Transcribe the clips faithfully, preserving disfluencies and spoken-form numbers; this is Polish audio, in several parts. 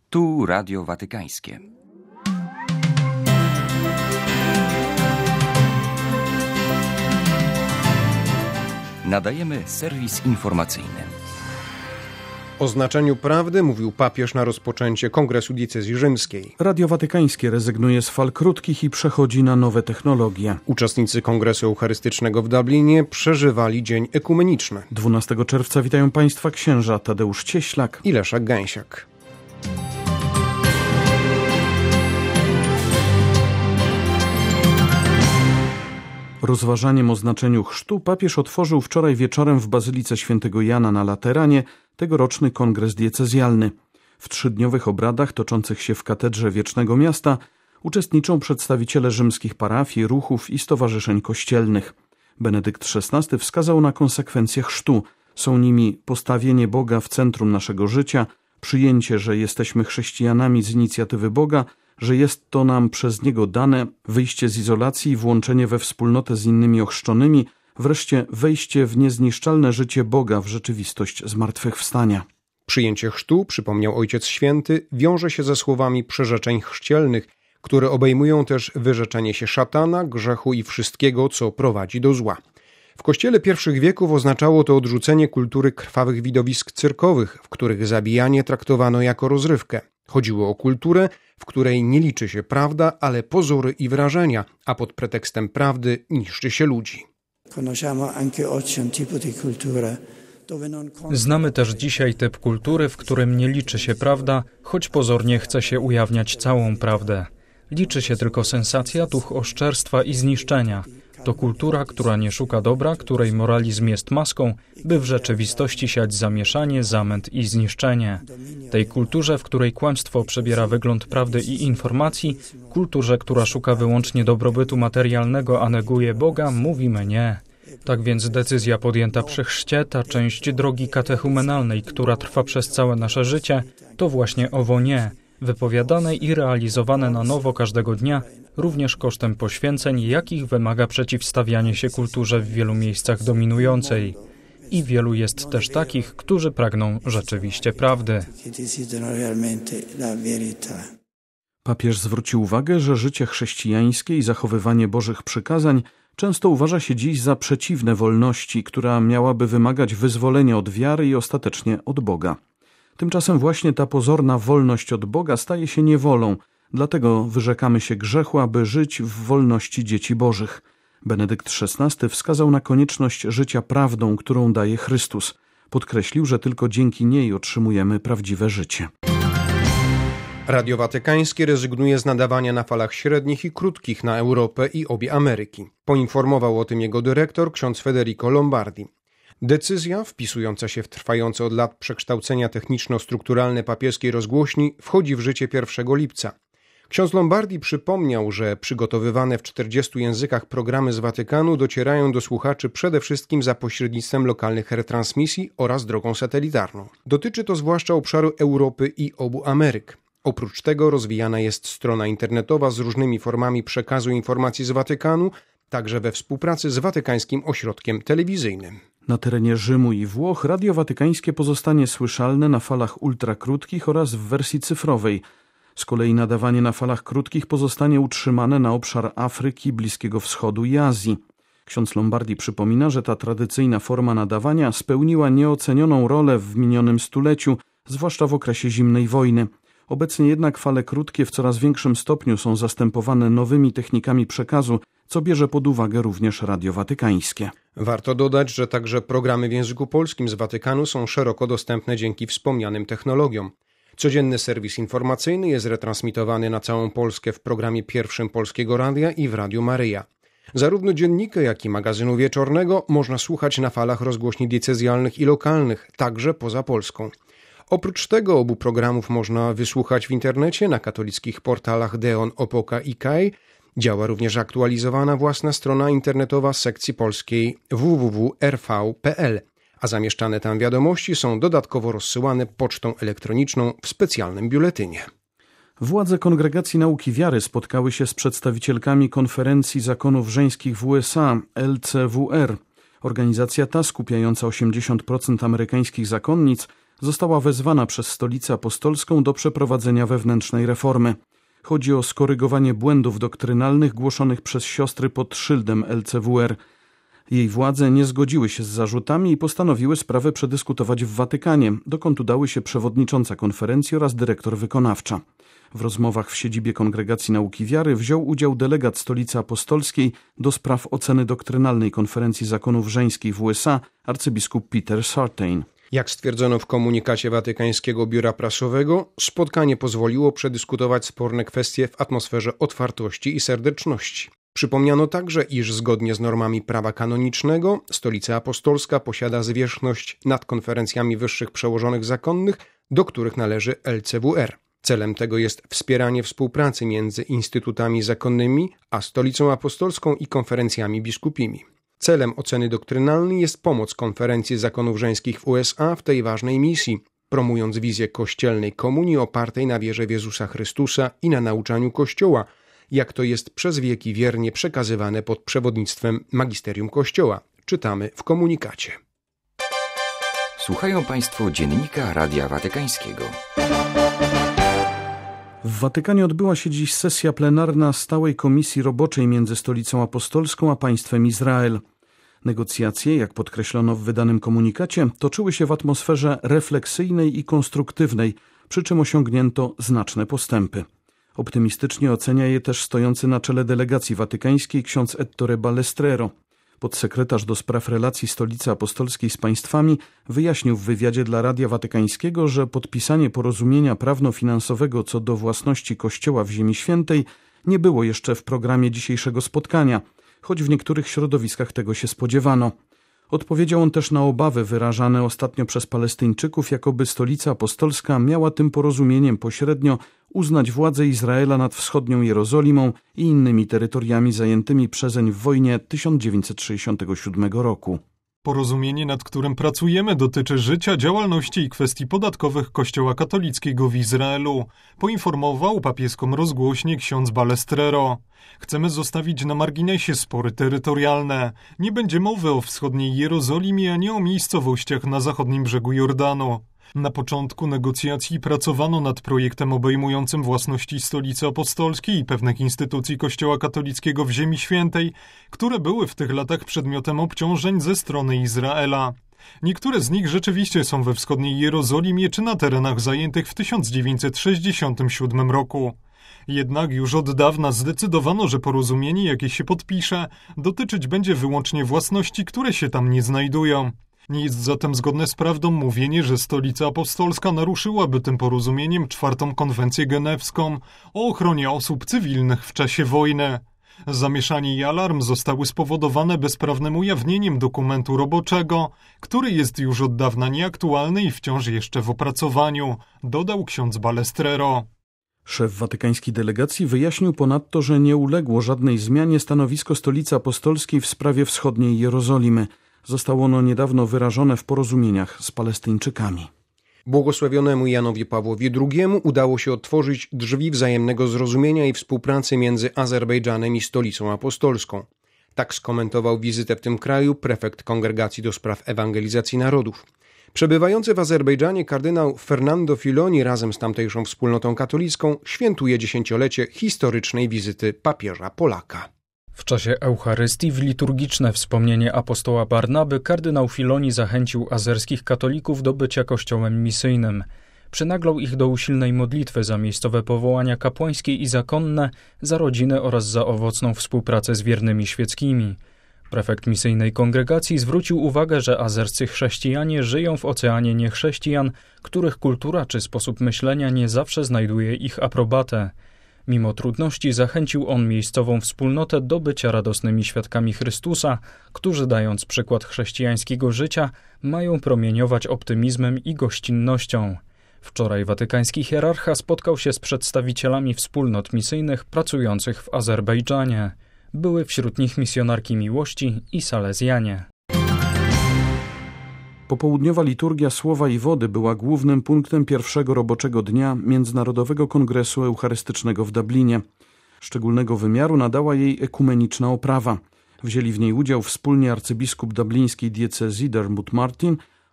Tu Radio Watykańskie. Nadajemy serwis informacyjny. O znaczeniu prawdy mówił papież na rozpoczęcie Kongresu Diecezji Rzymskiej. Radio Watykańskie rezygnuje z fal krótkich i przechodzi na nowe technologie. Uczestnicy Kongresu Eucharystycznego w Dublinie przeżywali Dzień Ekumeniczny. dwunastego czerwca witają Państwa księża Tadeusz Cieślak i Leszek Gęsiak. Rozważaniem o znaczeniu chrztu papież otworzył wczoraj wieczorem w Bazylice Świętego Jana na Lateranie tegoroczny kongres diecezjalny. W trzydniowych obradach toczących się w Katedrze Wiecznego Miasta uczestniczą przedstawiciele rzymskich parafii, ruchów i stowarzyszeń kościelnych. Benedykt szesnasty wskazał na konsekwencje chrztu. Są nimi postawienie Boga w centrum naszego życia, przyjęcie, że jesteśmy chrześcijanami z inicjatywy Boga, że jest to nam przez Niego dane, wyjście z izolacji i włączenie we wspólnotę z innymi ochrzczonymi, wreszcie wejście w niezniszczalne życie Boga, w rzeczywistość zmartwychwstania. Przyjęcie chrztu, przypomniał Ojciec Święty, wiąże się ze słowami przyrzeczeń chrzcielnych, które obejmują też wyrzeczenie się szatana, grzechu i wszystkiego, co prowadzi do zła. W Kościele pierwszych wieków oznaczało to odrzucenie kultury krwawych widowisk cyrkowych, w których zabijanie traktowano jako rozrywkę. Chodziło o kulturę, w której nie liczy się prawda, ale pozory i wrażenia, a pod pretekstem prawdy niszczy się ludzi. Znamy też dzisiaj typ kultury, w którym nie liczy się prawda, choć pozornie chce się ujawniać całą prawdę. Liczy się tylko sensacja, duch oszczerstwa i zniszczenia. To kultura, która nie szuka dobra, której moralizm jest maską, by w rzeczywistości siać zamieszanie, zamęt i zniszczenie. Tej kulturze, w której kłamstwo przebiera wygląd prawdy i informacji, kulturze, która szuka wyłącznie dobrobytu materialnego, a neguje Boga, mówimy nie. Tak więc decyzja podjęta przy chrzcie, ta część drogi katechumenalnej, która trwa przez całe nasze życie, to właśnie owo nie, wypowiadane i realizowane na nowo każdego dnia, również kosztem poświęceń, jakich wymaga przeciwstawianie się kulturze w wielu miejscach dominującej. I wielu jest też takich, którzy pragną rzeczywiście prawdy. Papież zwrócił uwagę, że życie chrześcijańskie i zachowywanie Bożych przykazań często uważa się dziś za przeciwne wolności, która miałaby wymagać wyzwolenia od wiary i ostatecznie od Boga. Tymczasem właśnie ta pozorna wolność od Boga staje się niewolą, dlatego wyrzekamy się grzechu, aby żyć w wolności dzieci Bożych. Benedykt szesnasty wskazał na konieczność życia prawdą, którą daje Chrystus. Podkreślił, że tylko dzięki niej otrzymujemy prawdziwe życie. Radio Watykańskie rezygnuje z nadawania na falach średnich i krótkich na Europę i obie Ameryki. Poinformował o tym jego dyrektor, ksiądz Federico Lombardi. Decyzja, wpisująca się w trwające od lat przekształcenia techniczno-strukturalne papieskiej rozgłośni, wchodzi w życie pierwszego lipca. Ksiądz Lombardi przypomniał, że przygotowywane w czterdziestu językach programy z Watykanu docierają do słuchaczy przede wszystkim za pośrednictwem lokalnych retransmisji oraz drogą satelitarną. Dotyczy to zwłaszcza obszaru Europy i obu Ameryk. Oprócz tego rozwijana jest strona internetowa z różnymi formami przekazu informacji z Watykanu, także we współpracy z Watykańskim Ośrodkiem Telewizyjnym. Na terenie Rzymu i Włoch Radio Watykańskie pozostanie słyszalne na falach ultrakrótkich oraz w wersji cyfrowej. Z kolei nadawanie na falach krótkich pozostanie utrzymane na obszar Afryki, Bliskiego Wschodu i Azji. Ksiądz Lombardi przypomina, że ta tradycyjna forma nadawania spełniła nieocenioną rolę w minionym stuleciu, zwłaszcza w okresie zimnej wojny. Obecnie jednak fale krótkie w coraz większym stopniu są zastępowane nowymi technikami przekazu, co bierze pod uwagę również Radio Watykańskie. Warto dodać, że także programy w języku polskim z Watykanu są szeroko dostępne dzięki wspomnianym technologiom. Codzienny serwis informacyjny jest retransmitowany na całą Polskę w programie pierwszym Polskiego Radia i w Radiu Maryja. Zarówno dziennika, jak i magazynu wieczornego można słuchać na falach rozgłośni diecezjalnych i lokalnych, także poza Polską. Oprócz tego obu programów można wysłuchać w internecie na katolickich portalach Deon, Opoka i Kaj. Działa również aktualizowana własna strona internetowa sekcji polskiej w w w kropka r v kropka p l, a zamieszczane tam wiadomości są dodatkowo rozsyłane pocztą elektroniczną w specjalnym biuletynie. Władze Kongregacji Nauki Wiary spotkały się z przedstawicielkami Konferencji Zakonów Żeńskich w U S A, L C W R. Organizacja ta, skupiająca osiemdziesiąt procent amerykańskich zakonnic, została wezwana przez Stolicę Apostolską do przeprowadzenia wewnętrznej reformy. Chodzi o skorygowanie błędów doktrynalnych głoszonych przez siostry pod szyldem L C W R. Jej władze nie zgodziły się z zarzutami i postanowiły sprawę przedyskutować w Watykanie, dokąd udały się przewodnicząca konferencji oraz dyrektor wykonawcza. W rozmowach w siedzibie Kongregacji Nauki Wiary wziął udział delegat Stolicy Apostolskiej do spraw oceny doktrynalnej Konferencji Zakonów Żeńskich w U S A, arcybiskup Peter Sartain. Jak stwierdzono w komunikacie Watykańskiego Biura Prasowego, spotkanie pozwoliło przedyskutować sporne kwestie w atmosferze otwartości i serdeczności. Przypomniano także, iż zgodnie z normami prawa kanonicznego Stolica Apostolska posiada zwierzchność nad konferencjami wyższych przełożonych zakonnych, do których należy L C W R. Celem tego jest wspieranie współpracy między instytutami zakonnymi a Stolicą Apostolską i konferencjami biskupimi. Celem oceny doktrynalnej jest pomoc Konferencji Zakonów Żeńskich w U S A w tej ważnej misji, promując wizję kościelnej komunii opartej na wierze w Jezusa Chrystusa i na nauczaniu Kościoła, jak to jest przez wieki wiernie przekazywane pod przewodnictwem Magisterium Kościoła, czytamy w komunikacie. Słuchają Państwo Dziennika Radia Watykańskiego. W Watykanie odbyła się dziś sesja plenarna Stałej Komisji Roboczej między Stolicą Apostolską a państwem Izrael. Negocjacje, jak podkreślono w wydanym komunikacie, toczyły się w atmosferze refleksyjnej i konstruktywnej, przy czym osiągnięto znaczne postępy. Optymistycznie ocenia je też stojący na czele delegacji watykańskiej ksiądz Ettore Balestrero. Podsekretarz do spraw relacji Stolicy Apostolskiej z państwami wyjaśnił w wywiadzie dla Radia Watykańskiego, że podpisanie porozumienia prawno-finansowego co do własności Kościoła w Ziemi Świętej nie było jeszcze w programie dzisiejszego spotkania, choć w niektórych środowiskach tego się spodziewano. Odpowiedział on też na obawy wyrażane ostatnio przez Palestyńczyków, jakoby Stolica Apostolska miała tym porozumieniem pośrednio uznać władzę Izraela nad wschodnią Jerozolimą i innymi terytoriami zajętymi przezeń w wojnie tysiąc dziewięćset sześćdziesiątego siódmego roku. Porozumienie, nad którym pracujemy, dotyczy życia, działalności i kwestii podatkowych Kościoła katolickiego w Izraelu, poinformował papieską rozgłośnię ksiądz Balestrero. Chcemy zostawić na marginesie spory terytorialne. Nie będzie mowy o wschodniej Jerozolimie ani o miejscowościach na zachodnim brzegu Jordanu. Na początku negocjacji pracowano nad projektem obejmującym własności Stolicy Apostolskiej i pewnych instytucji Kościoła katolickiego w Ziemi Świętej, które były w tych latach przedmiotem obciążeń ze strony Izraela. Niektóre z nich rzeczywiście są we wschodniej Jerozolimie czy na terenach zajętych w tysiąc dziewięćset sześćdziesiątym siódmym roku. Jednak już od dawna zdecydowano, że porozumienie, jakie się podpisze, dotyczyć będzie wyłącznie własności, które się tam nie znajdują. Nie jest zatem zgodne z prawdą mówienie, że Stolica Apostolska naruszyłaby tym porozumieniem czwartą konwencję genewską o ochronie osób cywilnych w czasie wojny. Zamieszanie i alarm zostały spowodowane bezprawnym ujawnieniem dokumentu roboczego, który jest już od dawna nieaktualny i wciąż jeszcze w opracowaniu, dodał ksiądz Balestrero. Szef watykańskiej delegacji wyjaśnił ponadto, że nie uległo żadnej zmianie stanowisko Stolicy Apostolskiej w sprawie wschodniej Jerozolimy. Zostało ono niedawno wyrażone w porozumieniach z Palestyńczykami. Błogosławionemu Janowi Pawłowi drugiemu udało się otworzyć drzwi wzajemnego zrozumienia i współpracy między Azerbejdżanem i Stolicą Apostolską. Tak skomentował wizytę w tym kraju prefekt Kongregacji do Spraw Ewangelizacji Narodów. Przebywający w Azerbejdżanie kardynał Fernando Filoni razem z tamtejszą wspólnotą katolicką świętuje dziesięciolecie historycznej wizyty papieża Polaka. W czasie Eucharystii w liturgiczne wspomnienie apostoła Barnaby kardynał Filoni zachęcił azerskich katolików do bycia kościołem misyjnym. Przynaglał ich do usilnej modlitwy za miejscowe powołania kapłańskie i zakonne, za rodziny oraz za owocną współpracę z wiernymi świeckimi. Prefekt misyjnej kongregacji zwrócił uwagę, że azerscy chrześcijanie żyją w oceanie niechrześcijan, których kultura czy sposób myślenia nie zawsze znajduje ich aprobatę. Mimo trudności zachęcił on miejscową wspólnotę do bycia radosnymi świadkami Chrystusa, którzy dając przykład chrześcijańskiego życia, mają promieniować optymizmem i gościnnością. Wczoraj watykański hierarcha spotkał się z przedstawicielami wspólnot misyjnych pracujących w Azerbejdżanie. Były wśród nich misjonarki miłości i salezjanie. Popołudniowa liturgia Słowa i Wody była głównym punktem pierwszego roboczego dnia Międzynarodowego Kongresu Eucharystycznego w Dublinie. Szczególnego wymiaru nadała jej ekumeniczna oprawa. Wzięli w niej udział wspólnie arcybiskup dublińskiej diecezji Dermot Martin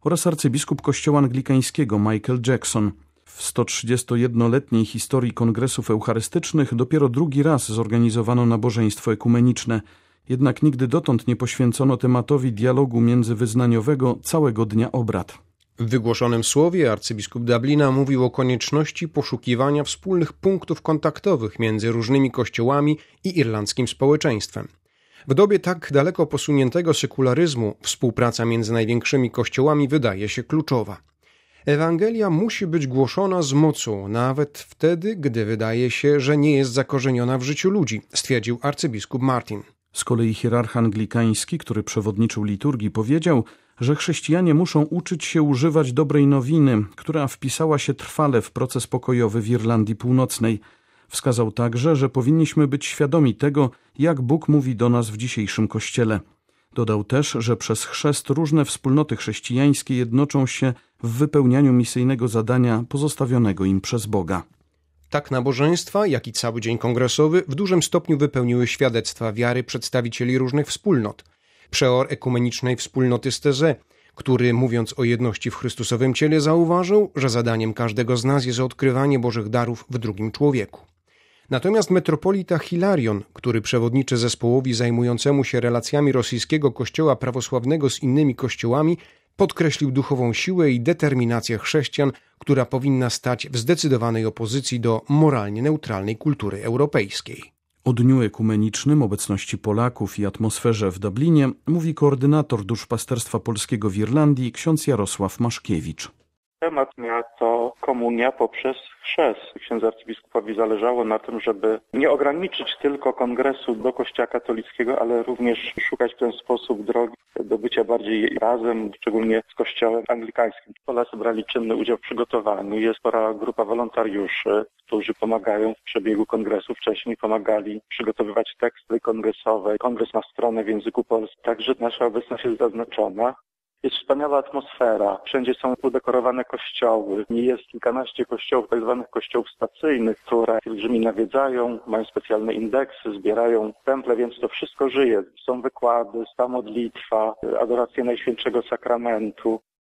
oraz arcybiskup kościoła anglikańskiego Michael Jackson. W sto trzydziestojednoletniej historii kongresów eucharystycznych dopiero drugi raz zorganizowano nabożeństwo ekumeniczne, jednak nigdy dotąd nie poświęcono tematowi dialogu międzywyznaniowego całego dnia obrad. W wygłoszonym słowie arcybiskup Dublina mówił o konieczności poszukiwania wspólnych punktów kontaktowych między różnymi kościołami i irlandzkim społeczeństwem. W dobie tak daleko posuniętego sekularyzmu współpraca między największymi kościołami wydaje się kluczowa. Ewangelia musi być głoszona z mocą, nawet wtedy, gdy wydaje się, że nie jest zakorzeniona w życiu ludzi, stwierdził arcybiskup Martin. Z kolei hierarcha anglikański, który przewodniczył liturgii, powiedział, że chrześcijanie muszą uczyć się używać dobrej nowiny, która wpisała się trwale w proces pokojowy w Irlandii Północnej. Wskazał także, że powinniśmy być świadomi tego, jak Bóg mówi do nas w dzisiejszym Kościele. Dodał też, że przez chrzest różne wspólnoty chrześcijańskie jednoczą się w wypełnianiu misyjnego zadania pozostawionego im przez Boga. Tak nabożeństwa, jak i cały dzień kongresowy w dużym stopniu wypełniły świadectwa wiary przedstawicieli różnych wspólnot. Przeor ekumenicznej wspólnoty z Teze, który, mówiąc o jedności w Chrystusowym ciele, zauważył, że zadaniem każdego z nas jest odkrywanie Bożych darów w drugim człowieku. Natomiast metropolita Hilarion, który przewodniczy zespołowi zajmującemu się relacjami rosyjskiego kościoła prawosławnego z innymi kościołami, podkreślił duchową siłę i determinację chrześcijan, która powinna stać w zdecydowanej opozycji do moralnie neutralnej kultury europejskiej. O dniu ekumenicznym, obecności Polaków i atmosferze w Dublinie mówi koordynator duszpasterstwa polskiego w Irlandii ksiądz Jarosław Maszkiewicz. Temat to komunia poprzez chrzest. Księdza arcybiskupowi zależało na tym, żeby nie ograniczyć tylko kongresu do Kościoła katolickiego, ale również szukać w ten sposób drogi do bycia bardziej razem, szczególnie z Kościołem anglikańskim. Polacy brali czynny udział w przygotowaniu. Jest spora grupa wolontariuszy, którzy pomagają w przebiegu kongresu. Wcześniej pomagali przygotowywać teksty kongresowe. Kongres ma stronę w języku polskim, także nasza obecność jest zaznaczona. Jest wspaniała atmosfera, wszędzie są udekorowane kościoły. Jest kilkanaście kościołów, tak zwanych kościołów stacyjnych, które pielgrzymi nawiedzają, mają specjalne indeksy, zbierają temple, więc to wszystko żyje. Są wykłady, sta modlitwa, adoracja Najświętszego Sakramentu.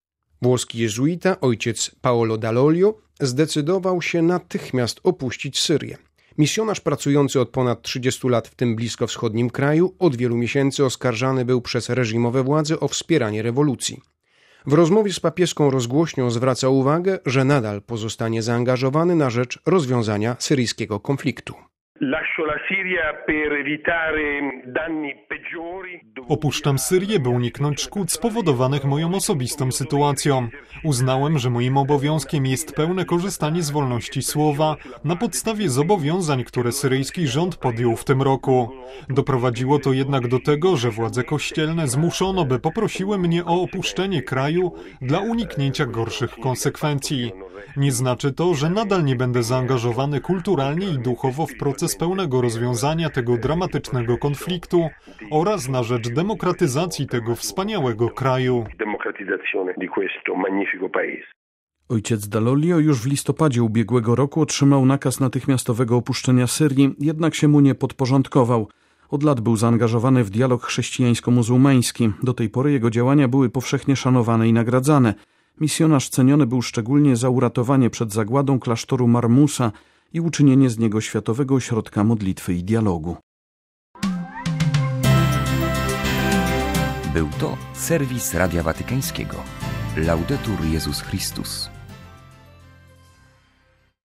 Włoski jezuita, ojciec Paolo Dall'Olio, zdecydował się natychmiast opuścić Syrię. Misjonarz pracujący od ponad trzydziestu lat w tym bliskowschodnim kraju od wielu miesięcy oskarżany był przez reżimowe władze o wspieranie rewolucji. W rozmowie z papieską rozgłośnią zwraca uwagę, że nadal pozostanie zaangażowany na rzecz rozwiązania syryjskiego konfliktu. Opuszczam Syrię, by uniknąć szkód spowodowanych moją osobistą sytuacją. Uznałem, że moim obowiązkiem jest pełne korzystanie z wolności słowa na podstawie zobowiązań, które syryjski rząd podjął w tym roku. Doprowadziło to jednak do tego, że władze kościelne zmuszono, by poprosiły mnie o opuszczenie kraju dla uniknięcia gorszych konsekwencji. Nie znaczy to, że nadal nie będę zaangażowany kulturalnie i duchowo w proces pełnego rozwiązania tego dramatycznego konfliktu oraz na rzecz demokratyzacji tego wspaniałego kraju. Ojciec Dall'Olio już w listopadzie ubiegłego roku otrzymał nakaz natychmiastowego opuszczenia Syrii, jednak się mu nie podporządkował. Od lat był zaangażowany w dialog chrześcijańsko-muzułmański. Do tej pory jego działania były powszechnie szanowane i nagradzane. Misjonarz ceniony był szczególnie za uratowanie przed zagładą klasztoru Marmusa i uczynienie z niego światowego ośrodka modlitwy i dialogu. Był to serwis Radia Watykańskiego. Laudetur Jezus Chrystus.